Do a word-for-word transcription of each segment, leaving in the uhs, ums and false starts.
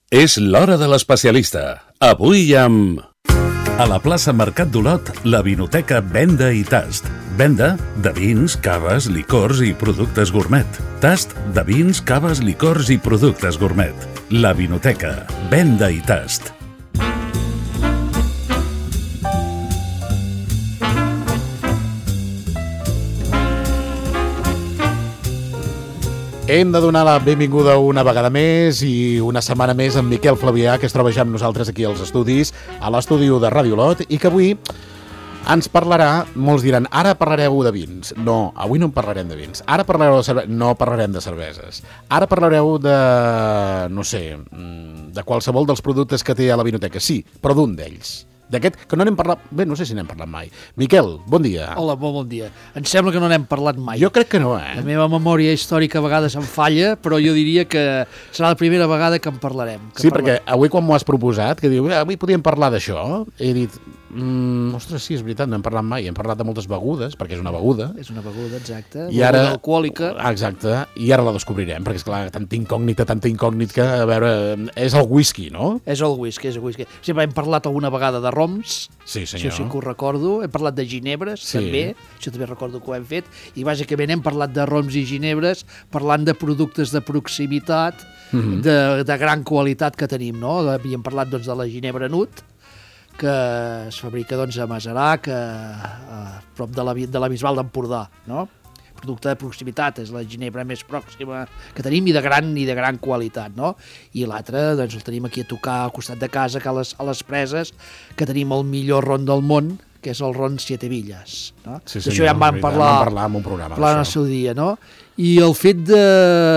És l'hora de l'especialista. Avui amb... A la plaça Mercat d'Olot, la Vinoteca Venda i Tast. Venda de vins, caves, licors i productes gourmet. Tast de vins, caves, licors i productes gourmet. La Vinoteca Venda i Tast. Hem de donar la benvinguda una vegada més i una setmana més amb Miquel Flavià, que es troba ja amb nosaltres aquí als estudis, a l'estudi de Ràdio Olot, i que avui ens parlarà, molts diran, ara parlareu de vins. No, avui no en parlarem de vins. Ara parlareu de cerveses. No parlarem de cerveses. Ara parlareu de, no sé, de qualsevol dels productes que té a la Vinoteca. Sí, però d'un d'ells. D'aquest, que no n'hem parlat... Bé, no sé si n'hem parlat mai. Miquel, bon dia. Hola, molt bon dia. Em sembla que no n'hem parlat mai. Jo crec que no, eh? La meva memòria històrica a vegades em falla, però jo diria que serà la primera vegada que en parlarem. Que sí, parla... perquè avui quan m'ho has proposat, que diu, avui podíem parlar d'això, he dit, mm, ostres, sí, és veritat, no hem parlat mai. Hem parlat de moltes begudes, perquè és una beguda. És una beguda, exacte. I ara, beguda alcohòlica. Exacte, i ara la descobrirem, perquè, esclar, tanta incògnita, tanta incògnita, que, a veure, és el whisky, no? És el whisky, és el whisky. Sempre hem parlat alguna vegada de roms. Sí, senyor. Això sí que ho recordo. Hem parlat de ginebres, sí. També. Això també recordo que ho hem fet. I bàsicament hem parlat de roms i ginebres parlant de productes de proximitat, mm-hmm. de, de gran qualitat que tenim, no? Havíem parlat doncs, de la ginebra Nut, que es fabrica doncs, a Masarac, a, a prop de la, de la Bisbal d'Empordà, no? Producte de proximitat, és la ginebra més pròxima que tenim i de gran i de gran qualitat, no? I l'altre, doncs, el tenim aquí a tocar al costat de casa, que a les, a les Preses, que tenim el millor ron del món, que és el ron Siete Villas, no? Sí, d'això ja en vam parlar, vam parlar en un programa, parlar en el seu dia, no? I el fet de,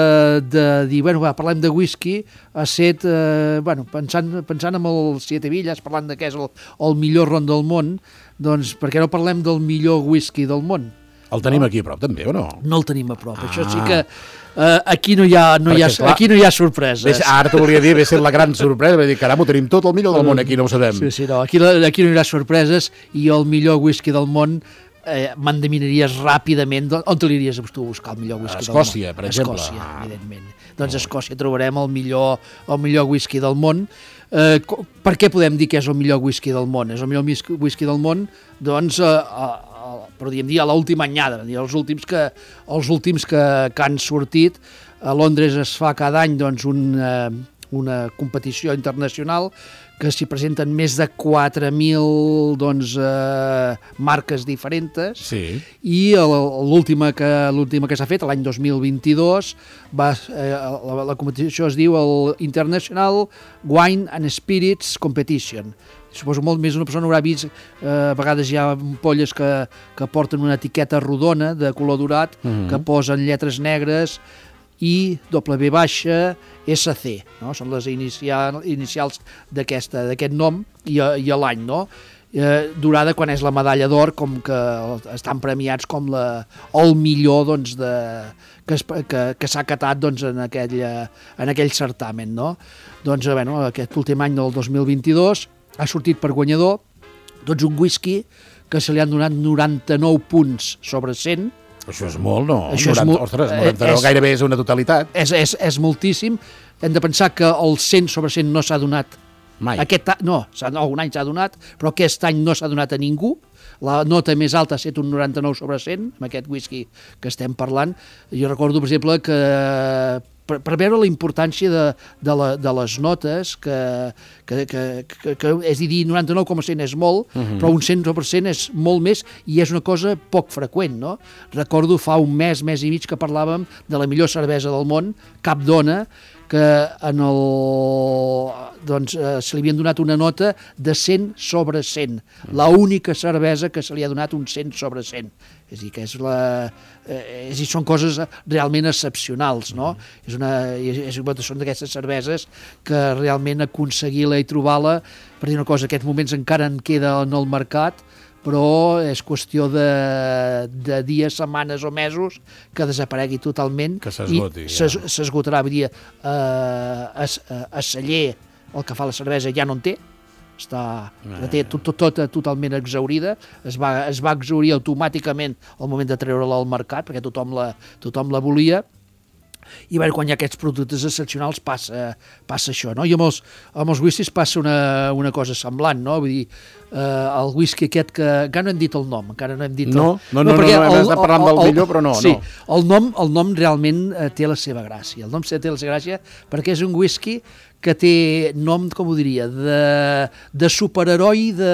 de dir, bueno, va, parlem de whisky, ha set, eh, bueno, pensant, pensant en el Siete Villas, parlant de què és el, el millor ron del món, doncs per què no parlem del millor whisky del món? El tenim aquí a prop, també, o no? No el tenim a prop. Ah. Això sí que uh, aquí, no hi ha, no hi ha, clar, aquí no hi ha sorpreses. Ves, ara t'ho volia dir, ve ser la gran sorpresa, vull dir, caram, ho tenim tot el millor del món, aquí no ho sabem. Sí, sí, no, aquí, aquí no hi ha sorpreses i el millor whisky del món eh, m'endevinaries ràpidament. On te l'aniries tu a buscar el millor whisky del món? A Escòcia, per exemple. A Escòcia, ah. evidentment. Doncs a Escòcia trobarem el millor, el millor whisky del món. Eh, per què podem dir que és el millor whisky del món? És el millor whisky del món, doncs... Eh, eh, podríem dir a l'última anyada, els últims, que, els últims que, que han sortit. A Londres es fa cada any doncs, una, una competició internacional que s'hi presenten més de quatre mil doncs, eh, marques diferents, sí. I l'última que, l'última que s'ha fet, l'any dos mil vint-i-dos, va, eh, la, la competició es diu el International Wine and Spirits Competition. Suposo molt més una persona haurà vist, eh, a vegades hi ha ampolles que, que porten una etiqueta rodona de color dorat, mm-hmm. que posen lletres negres I W baixa S C, no? Són les inicial, inicials d'aquest nom i, i a l'any, no? Eh, durada quan és la medalla d'or, com que estan premiats com la, el millor doncs, de, que, que, que s'ha acatat doncs, en, aquell, en aquell certamen, no? Doncs, bueno, aquest últim any del dos mil vint-i-dos ha sortit per guanyador doncs un whisky que se li han donat noranta-nou punts sobre cent. Això és molt, no? Això noranta, és molt, ostres, noranta-nou és, gairebé és una totalitat. És, és, és moltíssim. Hem de pensar que el cent sobre cent no s'ha donat. Mai. Aquest, no, algun any s'ha donat, però aquest any no s'ha donat a ningú. La nota més alta ha estat un noranta-nou sobre cent, amb aquest whisky que estem parlant. Jo recordo, per exemple, que per, per veure la importància de, de, la, de les notes, que, que, que, que, que és a dir, noranta-nou coma cent és molt, uh-huh. però un cent per cent és molt més i és una cosa poc freqüent, no? Recordo fa un mes, mes i mig que parlàvem de la millor cervesa del món, Cap Dona, que en el, doncs, eh, se li havien donat una nota de cent sobre cent. La única cervesa que se li ha donat un cent sobre cent. És a dir, que és la, eh, és a dir, són coses realment excepcionals, no? Mm. És una, és, és, són d'aquestes cerveses que realment aconseguir-la i trobar-la, per dir una cosa, en aquests moments encara en queda en el mercat, però és qüestió de, de dies, setmanes o mesos que desaparegui totalment. Que s'esgoti. I ja. s'esgotarà, vull dir, a, a, a celler el que fa la cervesa ja no en té, està, la té tot, tot, tot, totalment exhaurida, es va, es va exhaurir automàticament al moment de treure-la al mercat, perquè tothom la, tothom la volia. I bé, quan hi ha aquests productes excepcionals passa, passa això, no? I amb els, amb els whiskies passa una, una cosa semblant, no? Vull dir, eh, el whisky aquest que... Encara no hem dit el nom, encara no hem dit... El... No, no, no, no, no, no hem estat parlant del millor, però no. Sí, no. El, nom, el nom realment eh, té la seva gràcia. El nom té la seva gràcia perquè és un whisky que té nom, com ho diria, de, de superheroi de...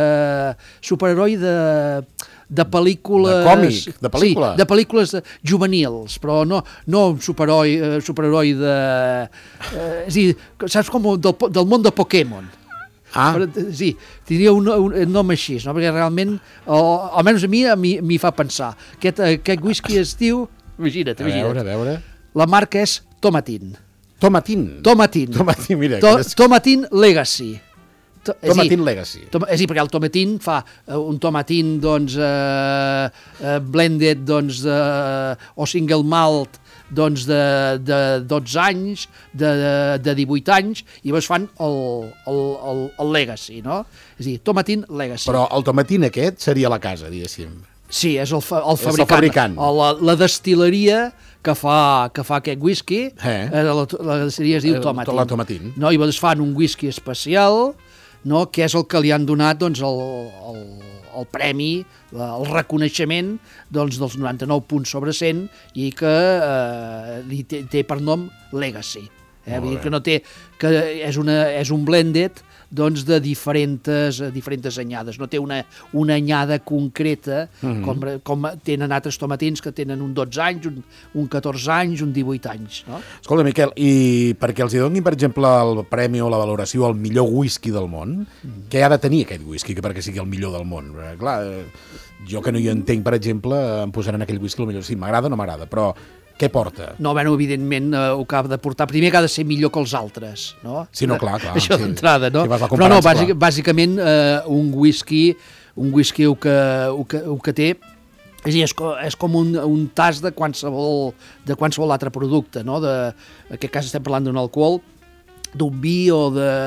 superheroi de... de pel·lícules... De còmic, de pel·lícula. Sí, de pel·lícules juvenils, però no, no un superheroi, eh, superheroi de... Eh, és a dir, saps com del, del món de Pokémon. Ah. Però, sí, tindria un, un, un nom així, no? Perquè realment, o, almenys a mi, a mi m'hi fa pensar. Aquest, aquest whisky es diu... Imagina't, imagina't. A veure, a veure... La marca és Tomatin. Tomatin. Tomatin. Tomatin, mira. To, Tomatin Legacy. To, Tomatin Legacy. Tom, és a dir, perquè el tomatin fa uh, un tomatin, doncs, uh, uh, blended, doncs, uh, o single malt, doncs, de, de dotze anys, de, de divuit anys, i llavors fan el, el, el, el Legacy, no? És a dir, Tomatin Legacy. Però el tomatin aquest seria la casa, diguéssim. Sí, és el, fa, el fabricant. És el fabricant. O la, la destileria que fa, que fa aquest whisky, eh? eh, la, la destileria es diu Tomatin. La Tomatin. No? I llavors fan un whisky especial, no? Que és el que li han donat, doncs, el, el, el premi, el reconeixement, doncs, dels noranta-nou punts sobre cent i que eh, li té, té per nom Legacy. Eh? Vull dir que no té, que és, una, és un blended, doncs, de diferents, diferents anyades. No té una, una anyada concreta, mm-hmm. com, com tenen altres tomatins que tenen un dotze anys, un, un catorze anys, un divuit anys. No? Escolta, Miquel, i perquè els hi donin, per exemple, el premi o la valoració al millor whisky del món, mm. què ha de tenir aquest whisky perquè sigui el millor del món? Perquè, clar, jo que no hi entenc, per exemple, em posaran aquell whisky el millor. Sí, m'agrada o no m'agrada, però... Què porta? No, bueno, evidentment, eh, ho que ha de portar primer que ha de ser millor que els altres, no? Sí, no, clar, clar. Això sí. d'entrada, no? Si vas a però no, bàsic, clar. bàsicament eh, un whisky, un whisky el que, el que, el que té és, dir, és, és com un, un tas de qualsevol, de qualsevol altre producte, no? De, en aquest cas estem parlant d'un alcohol, d'un vi o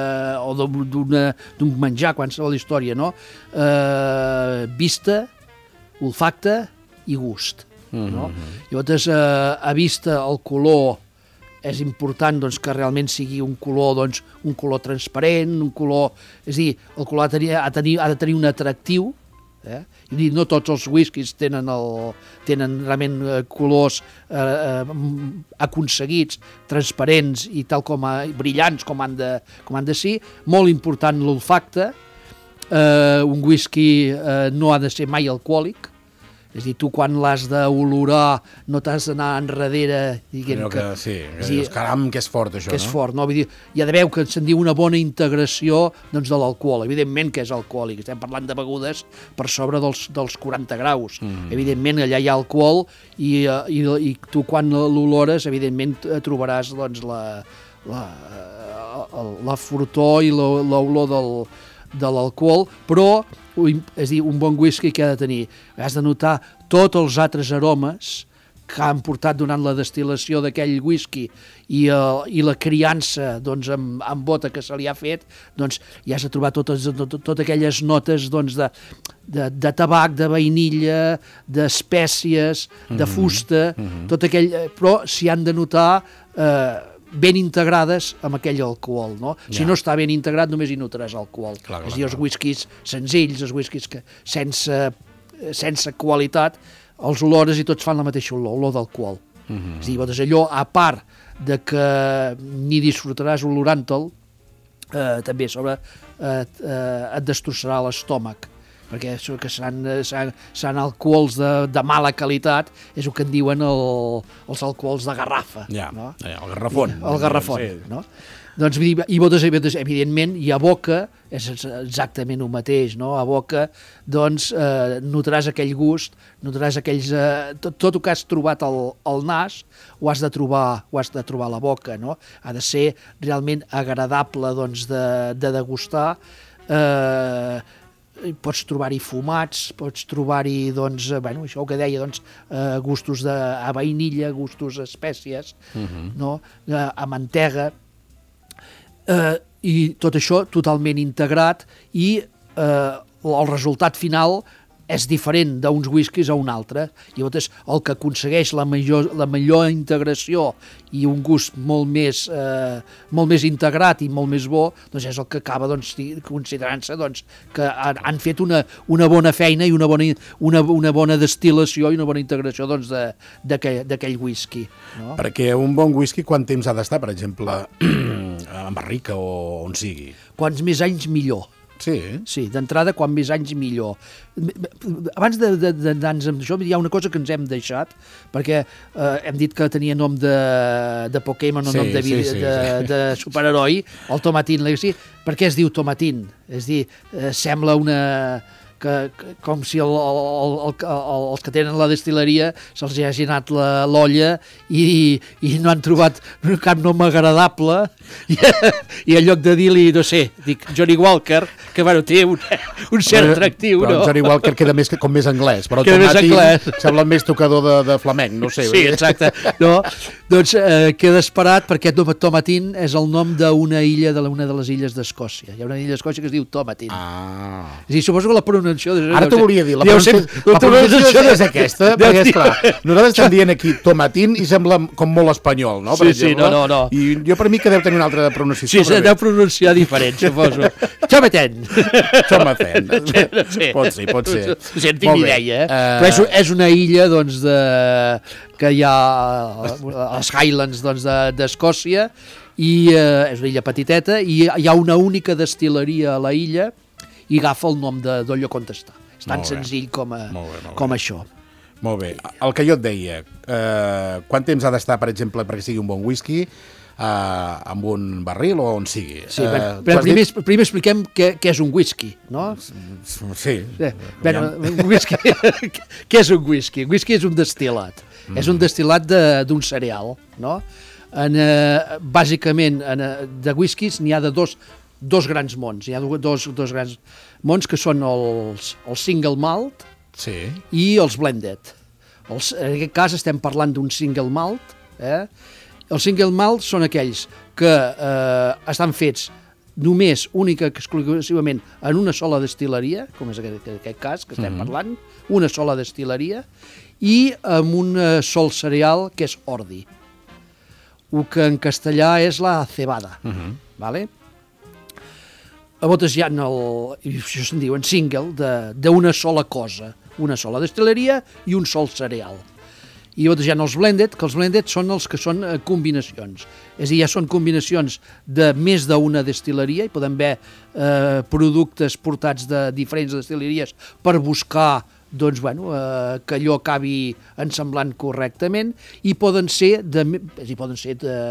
d'un menjar, qualsevol història, no? Eh, vista, olfacte i gust. Mm-hmm. No? Llavors, eh, a vista el color és important, doncs, que realment sigui un color, doncs, un color transparent, un color... És a dir, el color ha de tenir, ha de tenir, ha de tenir un atractiu, eh? I dir, no tots els whiskies tenen, el, tenen realment eh, colors eh, eh, aconseguits, transparents i tal com a, brillants com han de, com han de ser. Molt important l'olfacte. Eh, un whisky eh, no ha de ser mai alcohòlic. És a dir, tu quan l'has d'olorar no t'has d'anar enrere dient que, que... Sí, que dir, dius, caram, que és fort això, que és no? fort, no? Vull dir, hi ha d'haver que se'n diu una bona integració, doncs, de l'alcohol. Evidentment que és alcohòlic, estem parlant de begudes per sobre dels, dels quaranta graus. Mm. Evidentment allà hi ha alcohol i, i, i tu quan l'olores, evidentment trobaràs, doncs, la, la, la fortor i l'olor del de l'alcohol, però és dir, un bon whisky que ha de tenir? Has de notar tots els altres aromes que han portat durant la destil·lació d'aquell whisky i, uh, i la criança, doncs, amb, amb bota que se li ha fet, doncs hi has de trobar totes, tot, totes aquelles notes, doncs, de, de, de tabac, de vainilla, d'espècies, de fusta, mm-hmm. tot aquell... Però s'hi han de notar... Eh, ben integrades amb aquell alcohol, no? Ja. Si no està ben integrat, només hi notaràs alcohol. Clar, clar, és a dir, els whiskies senzills, els whiskies que sense, sense qualitat, els olores i tots fan la mateixa olor, olor d'alcohol. Mm-hmm. És a dir, doncs allò, a part de que ni disfrutaràs olorant-te'l, eh, també sobre eh, eh, et destrossarà l'estómac, perquè que seran, seran, seran alcohols de, de mala qualitat, és el que en diuen el, els alcohols de garrafa. Ja, no? ja, el garrafon. El garrafon, sí. No? Doncs, i botes, evidentment, i a boca és exactament el mateix, no? A boca, doncs, eh, notaràs aquell gust, notaràs aquells... Eh, tot, tot el que has trobat al, al nas, ho has de trobar, ho has de trobar a la boca, no? Ha de ser realment agradable, doncs, de, de degustar, eh, pots trobar-hi fumats, pots trobar-hi, doncs, bueno, això que deia, doncs, eh, gustos de, a vainilla, gustos a espècies, uh-huh. no? eh, a mantega, eh, i tot això totalment integrat i eh, el resultat final és diferent d'uns whiskies a un altre, i llavors el que aconsegueix la millor, la millor integració i un gust molt més, eh, molt més integrat i molt més bo, doncs és el que acaba doncs, considerant-se doncs, que han, han fet una, una bona feina i una bona, una, una bona destil·lació i una bona integració doncs, d'aquell whisky. No? Perquè un bon whisky quant temps ha d'estar, per exemple, en barrica o on sigui? Quants més anys millor. Sí. Sí, d'entrada, quan més anys millor. Abans d'anar-nos amb això, hi ha una cosa que ens hem deixat, perquè eh, hem dit que tenia nom de, de Pokémon o sí, nom de, sí, sí, de, sí. de superheroi, el Tomatin Legacy. Per què es diu Tomatin? És dir, eh, sembla una... Que, que, com si el, el, el, el, els que tenen la destil·leria se'ls hagi anat l'olla i, i no han trobat cap nom agradable i, i en lloc de dir-li, no sé, dic Johnny Walker, que bueno, té un, un cert atractiu, però no? Johnny Walker queda més, com més anglès, però queda més anglès. Sembla més tocador de, de flamenc, no sé. Sí, exacte. No, doncs eh, queda esperat perquè Tomatin és el nom d'una illa, de una de les illes d'Escòcia. Hi ha una illa d'Escòcia que es diu Tomatin. Ah. És a dir, suposo que la pronunciació... Ara t'ho volia dir, la pronunciació, la pronunciació és aquesta, perquè esclar, nosaltres estem dient aquí Tomatin i sembla com molt espanyol, no? Per sí, exemple. sí, no, no, no. I jo per mi que deu tenir una altra pronunciació. Sí, se deu pronunciar diferent, suposo. Tomaten. Tomaten. Sí. Pot ser, pot ser. No sé, no tinc ni idea, eh? Uh... Però és, és una illa, doncs, de... que hi ha als Highlands doncs, d'Escòcia, i eh, és una illa petiteta, i hi ha una única destil·leria a la illa, i agafa el nom d'allò on està. És tan senzill com, a, molt bé, molt com bé. això. Molt bé. El que jo et deia, eh, quant temps ha d'estar, per exemple, perquè sigui un bon whisky, eh, amb un barril o on sigui? Sí, eh, però, però primer, dit... primer expliquem què, què és un whisky, no? Sí. Eh, bueno, un whisky, què és un whisky? Un whisky és un destil·lat. Mm. És un destil·lat d'un cereal, no? En, eh, bàsicament, en, de whiskies n'hi ha de dos dos grans mons, hi ha dos, dos grans mons que són els, el single malt sí. i els blended. Els, en aquest cas estem parlant d'un single malt. Eh? Els single malt són aquells que eh, estan fets només, única, exclusivament en una sola destil·leria, com és aquest, aquest cas que estem mm-hmm. parlant, una sola destil·leria, i amb un sol cereal que és ordi. El que en castellà és la cebada. Mm-hmm. Vale? A voltes hi ha el, això se'n diu en single, d'una sola cosa, una sola destil·leria i un sol cereal. I llavors hi ha els blended, que els blended són els que són combinacions. És a dir, ja són combinacions de més d'una destil·leria, i poden haver eh, productes portats de diferents destil·leries per buscar doncs, bueno, eh, que allò acabi ensemblant correctament, i poden ser de, és a dir, poden ser de...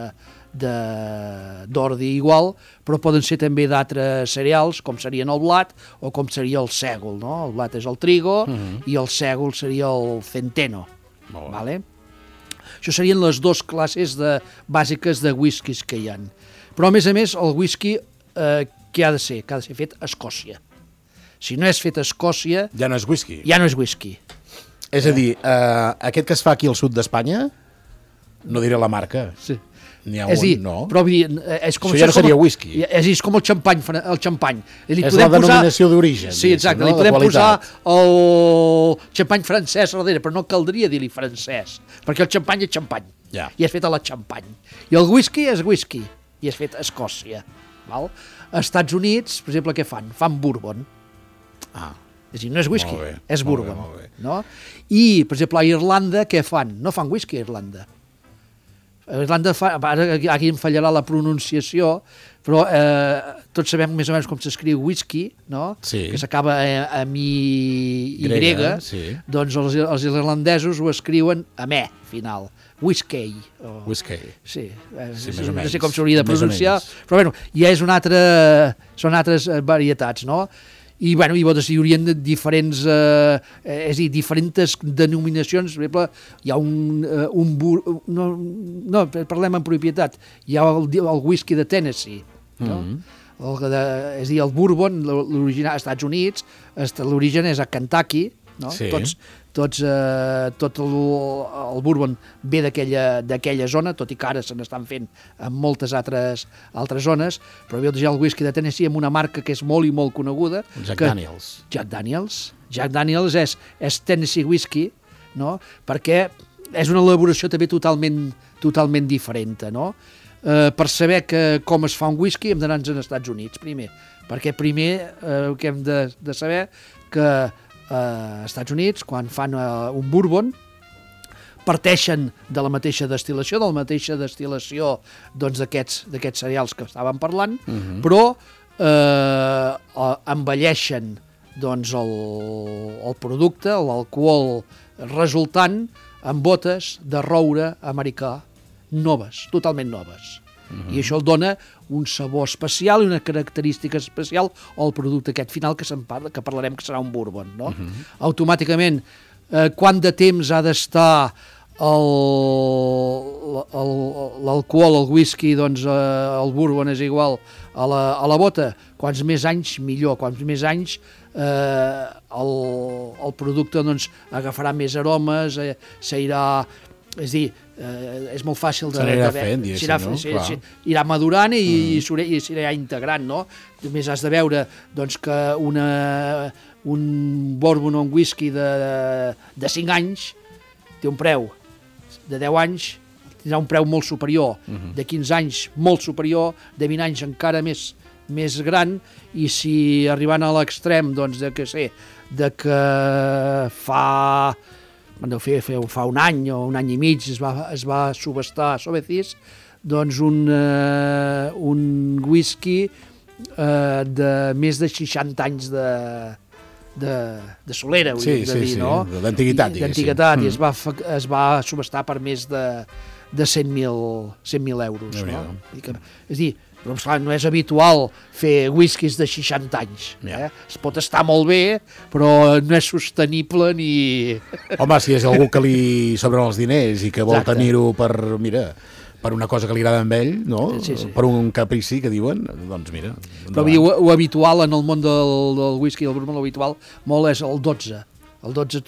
d'ordi igual, però poden ser també d'altres cereals, com serien el blat o com seria el sègol, no? El blat és el trigo uh-huh. i el sègol seria el centeno. Vale? Això serien les dues classes de, bàsiques de whiskies que hi ha. Però, a més a més, el whisky eh, què ha de ser? Que ha de ser fet a Escòcia. Si no és fet a Escòcia... Ja no és whisky. Ja no és whisky. És a dir, eh, aquest que es fa aquí al sud d'Espanya, no diré la marca. Sí. N'hi ha és un, dir, no? Però, és com, això ja no seria com, whisky. És, és com el xampany. El xampany. És, dir, és la denominació posar... d'origen. Sí, exacte. No? Li podem posar el xampany francès a darrere, però no caldria dir-li francès, perquè el xampany és xampany. Ja. I és fet a la xampany. I el whisky és whisky. I és fet a Escòcia. Val? Als Estats Units, per exemple, què fan? Fan bourbon. Ah. És a dir, no és whisky, bé, és bourbon. Molt bé, molt bé. No? I, per exemple, a Irlanda, què fan? No fan whisky a Irlanda. A Irlanda, fa, ara aquí em fallarà la pronunciació, però eh, tots sabem més o menys com s'escriu whisky, no? Sí. Que s'acaba a, a mi i grega, grega sí. Doncs els, els irlandesos ho escriuen a me, final. Whisky. O... Whisky. Sí, eh, sí no, no sé com s'hauria de pronunciar, però bueno, ja és una altra, són altres varietats, no? I, bueno, i hi haurien diferents, eh, és a dir, diferents denominacions. Per exemple, hi ha un... Eh, un bur... no, no, parlem en propietat. Hi ha el, el whisky de Tennessee, no? Mm-hmm. el de, és a dir, el bourbon, l'original als Estats Units, l'origen és a Kentucky, no? Sí. Tots, tots, eh, tot el, el bourbon ve d'aquella zona, tot i que ara se n'estan fent en moltes altres, altres zones, però ve el whisky de Tennessee amb una marca que és molt i molt coneguda. Jack que, Daniels. Jack Daniels. Jack Daniels és, és Tennessee whisky, no? Perquè és una elaboració també totalment, totalment diferent, no? Eh, per saber que, com es fa un whisky hem d'anar als Estats Units, primer. Perquè primer eh, que hem de, de saber que eh, als Estats Units, quan fan eh, un bourbon, parteixen de la mateixa destil·lació, de la mateixa destil·lació d'aquests doncs, cereals que estàvem parlant, uh-huh. però eh, envelleixen doncs, el, el producte, l'alcohol resultant, amb botes de roure americà noves, totalment noves. Uh-huh. I això el dona un sabor especial i una característica especial al producte aquest final que, se'n parla, que parlarem que serà un bourbon. No? Uh-huh. Automàticament, eh, quant de temps ha d'estar l'alcohol, el whisky, doncs eh, el bourbon és igual a la, a la bota? Quants més anys, millor. Quants més anys eh, el, el producte doncs, agafarà més aromes, eh, s'irà... És dir, eh, és molt fàcil de... S'anirà fent, s'irà, no? s'irà, irà madurant i, mm. i s'irà integrant, no? Només has de veure doncs, que una, un bourbon o un whisky de, de cinc anys té un preu de deu anys, tindrà un preu molt superior, mm-hmm. de quinze anys molt superior, de vint anys encara més, més gran, i si arribant a l'extrem, doncs, de que sé, de que fa... Bueno, fer, fer, fa un any o un any i mig es va, es va subestar a Sobeys, doncs un, uh, un whisky uh, de més de seixanta anys de, de, de solera, vull sí, dir, sí, dir, sí. no? D'antiguitat, diguéssim. D'antiguitat, mm. i es va, es va subestar per més de, de cent mil euros. No? És a dir, però esclar, no és habitual fer whiskies de seixanta anys. Eh? Es pot estar molt bé, però no és sostenible ni... Home, si és algú que li sobren els diners i que vol Exacte. tenir-ho per, mira, per una cosa que li agrada a ell, no? Sí, sí. Per un caprici que diuen, doncs mira. Però dir, o, o habitual en el món del, del whisky, del bourbon, l'habitual molt és el dotze. El dotze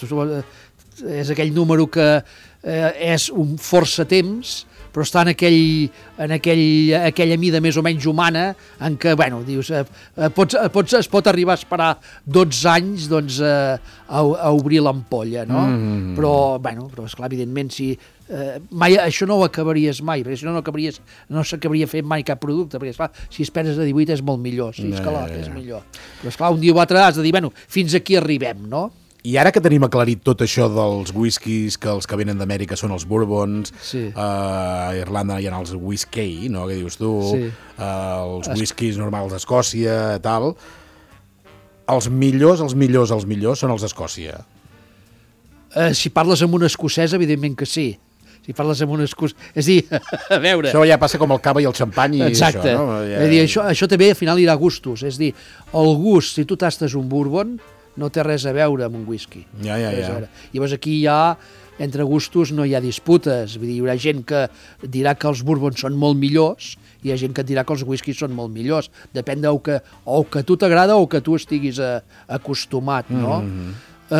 és aquell número que eh, és un força temps, però està en, aquell, en aquell, aquella mida més o menys humana en què, bueno, dius, eh, pots, pots, es pot arribar a esperar dotze anys doncs, eh, a, a obrir l'ampolla, no? Mm. Però, bueno, però esclar, evidentment, si eh, mai, això no ho acabaries mai, perquè si no, no acabaries, no s'acabaria fent mai cap producte, perquè, esclar, si esperes a divuit és molt millor, sí, esclar, és millor. Però, esclar, un dia o altre has de dir, bueno, fins aquí arribem, no? I ara que tenim aclarit tot això dels whiskies, que els que venen d'Amèrica són els bourbons, sí. uh, a Irlanda hi ha els whisky, no?, que dius tu, sí. uh, els whiskies normals d'Escòcia, tal, els millors, els millors, els millors són els d'Escòcia. Uh, si parles amb un escocès, evidentment que sí. Si parles amb un escocès... És dir, a veure... Això ja passa com el cava i el xampany i exacte. això, no? Ja... És dir, això, això també al final irà a gustos. És dir, el gust, si tu tastes un bourbon, no té res a veure amb un whisky. Ja, ja, ja. Llavors aquí hi ha, entre gustos no hi ha disputes. Vull dir, hi ha gent que dirà que els bourbons són molt millors i hi ha gent que dirà que els whiskies són molt millors. Depèn del que, o que a tu t'agrada o que tu estiguis a, acostumat, no? Mm-hmm.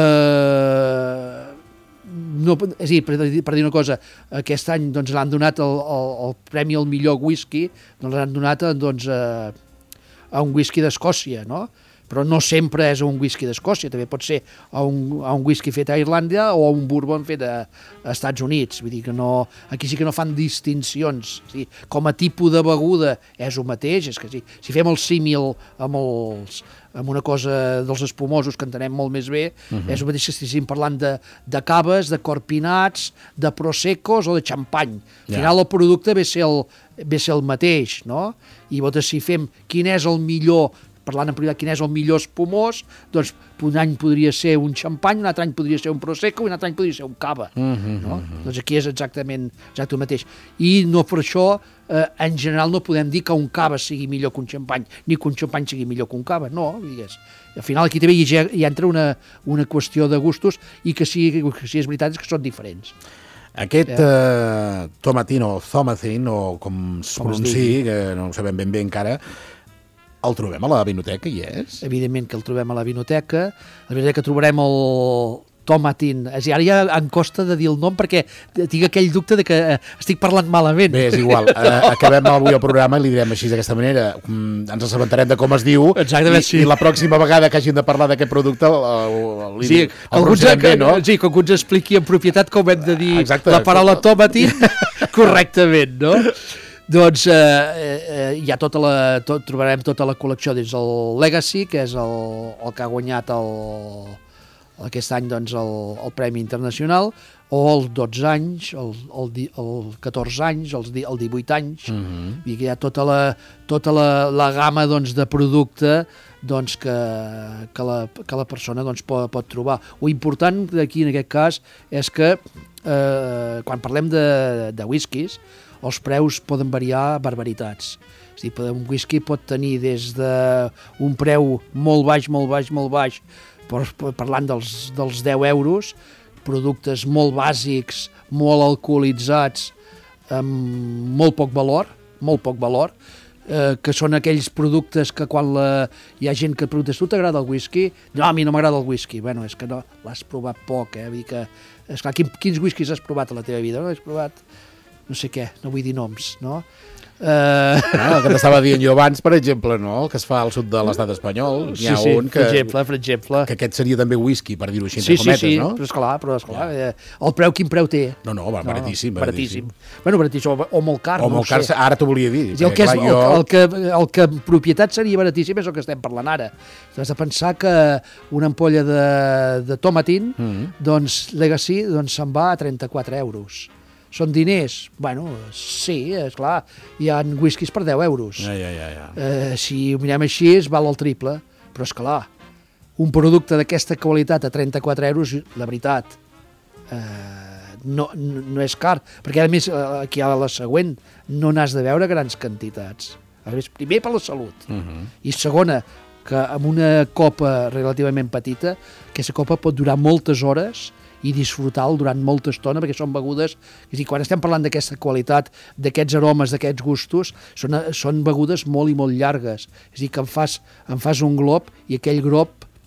Uh, no, és a dir, per, per dir una cosa, aquest any doncs, l'han donat el, el, el premi al millor whisky, doncs l'han donat doncs, a, a un whisky d'Escòcia, no? Però no sempre és un whisky d'Escòcia, també pot ser a un, a un whisky fet a Irlanda o a un bourbon fet a, a Estats Units. Vull dir que no, aquí sí que no fan distincions. Sí, com a tipus de beguda és el mateix, és que sí, si fem el símil amb, els, amb una cosa dels espumosos que entenem molt més bé, uh-huh. és el mateix que estiguéssim parlant de, de caves, de corpinats, de prosecos o de xampany. Al final yeah. el producte ve ser el, ve ser el mateix, no? I llavors si fem quin és el millor, parlant en privat, quin és el millor espumós, doncs un any podria ser un xampany, un altre any podria ser un prosecco i un altre any podria ser un cava. Mm-hmm, no? Mm-hmm. Doncs aquí és exactament exacte el mateix. I no per això, eh, en general, no podem dir que un cava sigui millor que un xampany, ni que un xampany sigui millor que un cava, no, digues. Al final aquí també hi, hi entra una, una qüestió de gustos i que sí, que sí és veritat és que són diferents. Aquest eh, tomatin o thomatin, o com es pronunciï, que no ho sabem ben bé encara, El trobem a la vinoteca, hi és? Evidentment que el trobem a la vinoteca. A la vinoteca trobarem el Tomatin. És a dir, ara ja em costa de dir el nom perquè tinc aquell dubte de que estic parlant malament. Bé, és igual. Uh, acabem avui el programa i li direm així d'aquesta manera. Mm, ens assabentarem de com es diu. Exactament, i, sí. I la pròxima vegada que hàgim de parlar d'aquest producte el, el, el, Sí, el alguns, pronunciarem bé, no? sí, que algú ens expliqui en propietat com hem de dir Exacte. la paraula Tomatin correctament, no? Doncs eh, eh, hi ha tota la, tot, trobarem tota la col·lecció dins el Legacy, que és el, el que ha guanyat el, aquest any doncs, el, el Premi Internacional, o els dotze anys, el, el, el catorze anys, els, el divuit anys, Mhm. i que hi ha tota la, tota la, la gamma doncs, de producte doncs, que, que, la, que la persona doncs, pot, pot trobar. O important d'aquí en aquest cas és que eh, quan parlem de, de whiskies, els preus poden variar barbaritats. És a dir, un whisky pot tenir des d'un preu molt baix, molt baix, molt baix, parlant dels, dels deu euros, productes molt bàsics, molt alcoholitzats, amb molt poc valor, molt poc valor, eh, que són aquells productes que quan la, hi ha gent que pregunta, tu t'agrada el whisky? No, a mi no m'agrada el whisky. Bueno, és que no, l'has provat poc, eh? Vull dir que, esclar, quin, quins whiskies has provat a la teva vida? No, has provat no sé què, no vull dir noms, no? Uh... Ah, el que t'estava dient jo abans, per exemple, no? El que es fa al sud de l'estat espanyol. Hi ha sí, sí, un que, per exemple, per exemple. que aquest seria també whisky, per dir-ho així, Sí, entre sí, cometes, sí, no? però esclar, però esclar. Ja. El preu, quin preu té? No, no, va, baratíssim, baratíssim. baratíssim. Bueno, baratíssim, o, o molt car, O no molt car, sé. ara t'ho volia dir. És a dir, el, que és, clar, el, jo... el, que, el que en propietat seria baratíssim és el que estem parlant ara. Has de pensar que una ampolla de, de Tomatin, Mhm. doncs Legacy, doncs se'n va a trenta-quatre euros. Són diners? Bueno, sí, és clar, hi ha whiskies per deu euros. Ja, ja, ja, ja. Eh, si ho mirem així, es val el triple, però és clar, un producte d'aquesta qualitat a trenta-quatre euros, la veritat, eh, no, no, no és car, perquè a més, eh, aquí hi ha la següent, no n'has de veure grans quantitats. A més, primer per la salut, Uh -huh. i segona, que amb una copa relativament petita, aquesta copa pot durar moltes hores i disfrutar-lo durant molta estona, perquè són begudes, és a dir, quan estem parlant d'aquesta qualitat, d'aquests aromes, d'aquests gustos, són, són begudes molt i molt llargues. És a dir, que em fas, em fas un glob i aquell glob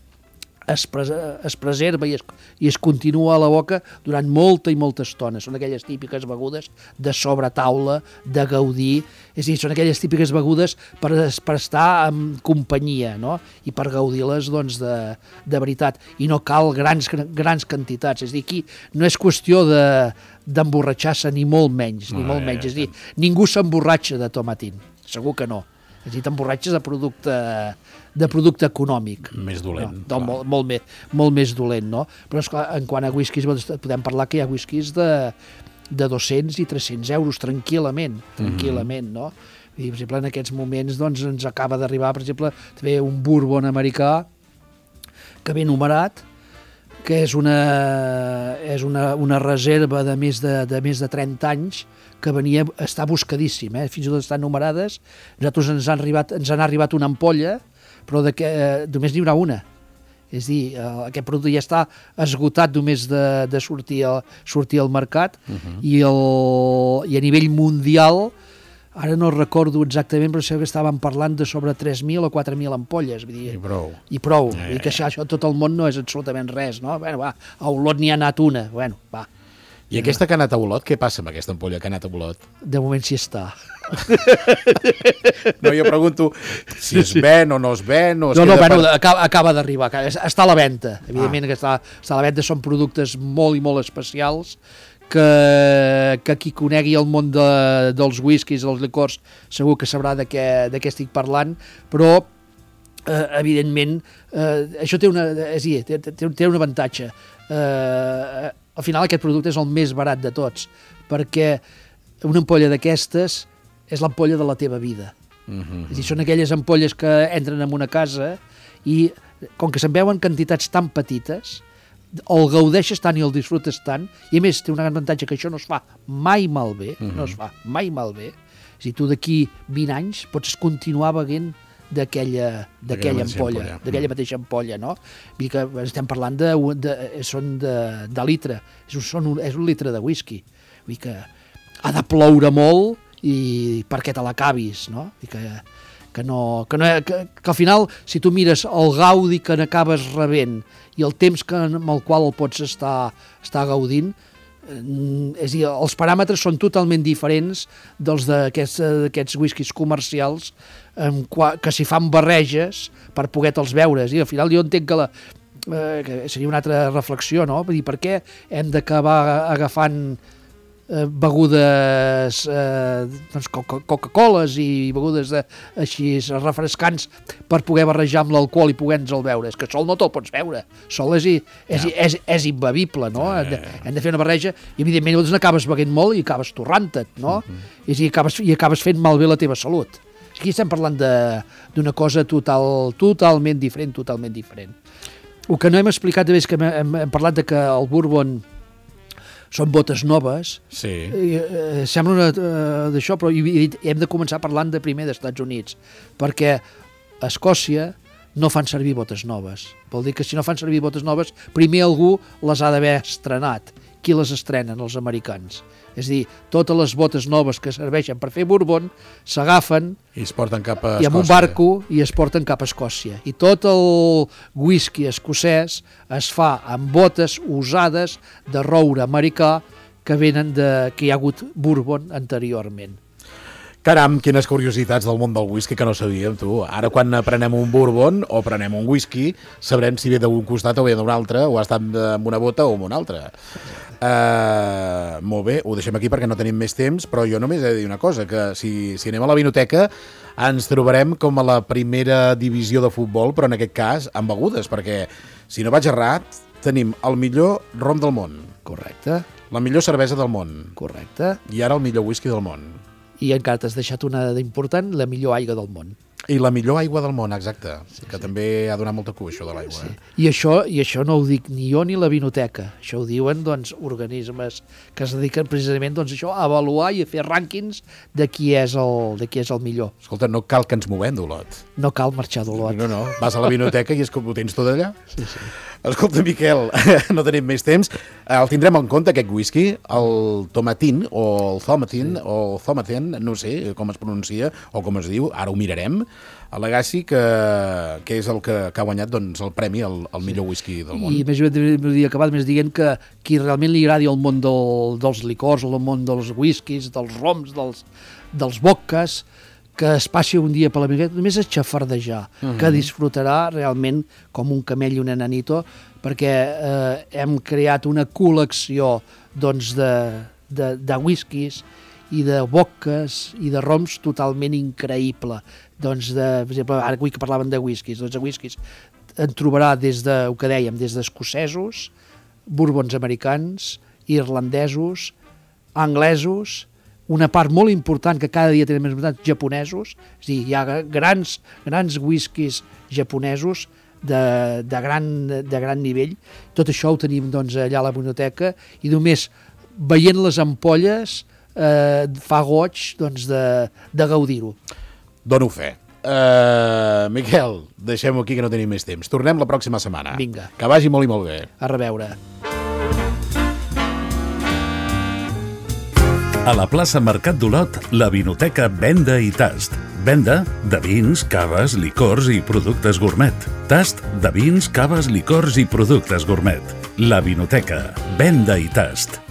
es, pres es preserva i es, i es continua a la boca durant molta i molta estona. Són aquelles típiques begudes de sobretaula, de gaudir, és a dir, són aquelles típiques begudes per, per estar en companyia, no? I per gaudir-les, doncs, de, de veritat. I no cal grans, grans quantitats. És a dir, aquí no és qüestió de d'emborratxar-se, ni molt menys, ni Ah, molt ja, menys. ja, És a dir, ningú s'emborratxa de Tomatin, segur que no. És a dir, t'emborratxes de producte, de producte econòmic. Més dolent. No, no, molt, molt, més, molt més dolent, no? Però, esclar, en quant a whiskies, podem parlar que hi ha whiskies de, de dos-cents i tres-cents euros, tranquil·lament, tranquil·lament, no? I, per exemple, en aquests moments, doncs, ens acaba d'arribar, per exemple, també un bourbon americà que ve numerat, que és una, és una, una reserva de més de, de més de trenta anys, que venia, està buscadíssim, eh? Fins i tot estan numerades. Nosaltres ens han arribat, ens han arribat una ampolla, però de que, eh, només n'hi haurà una. És a dir, eh, aquest producte ja està esgotat només de, de sortir, a, sortir al mercat, uh-huh. i, el, i a nivell mundial, ara no recordo exactament, però sé que estàvem parlant de sobre tres mil o quatre mil ampolles. Vull dir, I prou. I prou. Ja, ja, I que això, això tot el món no és absolutament res, no? Bueno, va, a Olot n'hi ha anat una. Bueno, va. I aquesta que ha anat a Olot, què passa amb aquesta ampolla que ha anat a Olot? De moment sí està. No, jo pregunto si es ven o no es ven o es No, no, queda bueno, per... acaba, acaba d'arribar. Està a la venda. Evidentment ah. que està, està a la venda. Són productes molt i molt especials que, que qui conegui el món de, dels whiskies, dels licors, segur que sabrà de què, de què estic parlant, però eh, evidentment eh, això té, una, és dir, té, té, té un avantatge. Eh, al final aquest producte és el més barat de tots, perquè una ampolla d'aquestes és l'ampolla de la teva vida. Uh-huh. És a dir, són aquelles ampolles que entren en una casa i com que se'n veuen quantitats tan petites, el gaudeixes tant i el disfrutes tant, i a més té un avantatge que això no es fa mai malbé, uh-huh. no es fa mai malbé. És a dir, tu d'aquí vint anys pots continuar beguent d'aquella d'aquella ampolla, ampolla. d'aquella mateixa ampolla, no? Vull dir que estem parlant de, de, són de, de litre, és un, són un, és un litre de whisky. Vull dir que ha de ploure molt i perquè te l'acabis, no? Vull dir que, que, no, que, no, que, que al final, si tu mires el gaudi que n'acabes rebent i el temps que, amb el qual el pots estar, estar gaudint, és a dir, els paràmetres són totalment diferents dels d'aquests whiskies comercials que s'hi fan barreges per poder-te'ls veure. I al final jo entenc que, la, eh, que seria una altra reflexió, no? Vull dir, per què hem d'acabar agafant eh, begudes, eh, doncs Coca-Coles i begudes de, així refrescants per poder barrejar amb l'alcohol i poder-nos el veure? És que sol no te'l pots veure, sol és, és, és, és imbevible, no? Hem de, hem de fer una barreja i evidentment llavors n'acabes beguent molt i acabes torrant-te't, no? Uh-huh. I, acabes, i acabes fent malbé la teva salut. Aquí estem parlant d'una cosa total, totalment diferent, totalment diferent. El que no hem explicat és que hem, hem parlat de que el Bourbon són botes noves. Sí. Eh, sembla una, uh, d'això, però hem de començar parlant de primer dels Estats Units, perquè a Escòcia no fan servir botes noves. Vol dir que si no fan servir botes noves, primer algú les ha d'haver estrenat. Qui les estrenen? Els americans. És a dir, totes les botes noves que serveixen per fer Bourbon s'agafen i es porten cap a Escòcia. I amb un barco i es porten cap a Escòcia. I tot el whisky escocès es fa amb botes usades de roure americà que venen de, que hi ha hagut Bourbon anteriorment. Caram, quines curiositats del món del whisky que no sabíem, tu. Ara quan prenem un bourbon o prenem un whisky, sabrem si ve d'un costat o ve d'un altre, o ha estat amb una bota o amb una altra. Uh, molt bé, ho deixem aquí perquè no tenim més temps, però jo només he de dir una cosa, que si, si anem a la vinoteca ens trobarem com a la primera divisió de futbol, però en aquest cas amb begudes, perquè si no vaig errat, tenim el millor rom del món. Correcte. La millor cervesa del món. Correcte. I ara el millor whisky del món. I encara t'has deixat una d'important, la millor aigua del món. I la millor aigua del món, exacte, sí, que sí. També ha donat molta cua, això de l'aigua. Sí. Eh? I, això, I això no ho dic ni jo ni la vinoteca, això ho diuen doncs, organismes que es dediquen precisament doncs, això, a avaluar i a fer rànquings de qui és el, de qui és el millor. Escolta, no cal que ens movem d'Olot. No cal marxar d'Olot. No, no, vas a la vinoteca i és com ho tens tot allà. Sí, sí. Escolta, Miquel, no tenim més temps. El tindrem en compte, aquest whisky, el Tomatin, o el Thomatin, sí. o el Thomatin, no sé com es pronuncia o com es diu, ara ho mirarem. A l'Agassi, que, que és el que, que ha guanyat doncs, el premi al, al millor whisky del món. I més o menys acabat més dient que qui realment li agradi el món del, dels licors, el món dels whiskys, dels roms, dels, dels vodkas, que es passi un dia per la vinoteca, només a xafardejar, uh-huh. que disfrutarà realment com un camell i un enanito, perquè eh, hem creat una col·lecció doncs, de, de, de whiskys i de vodkas i de roms totalment increïble. Doncs, de, per exemple, ara avui que parlaven de whiskys, doncs de whiskys en trobarà des de, el que dèiem, des d'escocesos, bourbons americans, irlandesos, anglesos, una part molt important que cada dia tenen més important, japonesos, és a dir, hi ha grans, grans whiskys japonesos de, de, gran, de gran nivell. Tot això ho tenim doncs, allà a la vinoteca i només veient les ampolles eh, fa goig doncs, de, de gaudir-ho. Dono fe. Uh, Miquel, deixem-ho aquí que no tenim més temps. Tornem la pròxima setmana. Vinga. Que vagi molt i molt bé. A reveure. A la plaça Mercat d'Olot, la vinoteca Venda i Tast. Venda de vins, caves, licors i productes gourmet. Tast de vins, caves, licors i productes gourmet. La vinoteca Venda i Tast.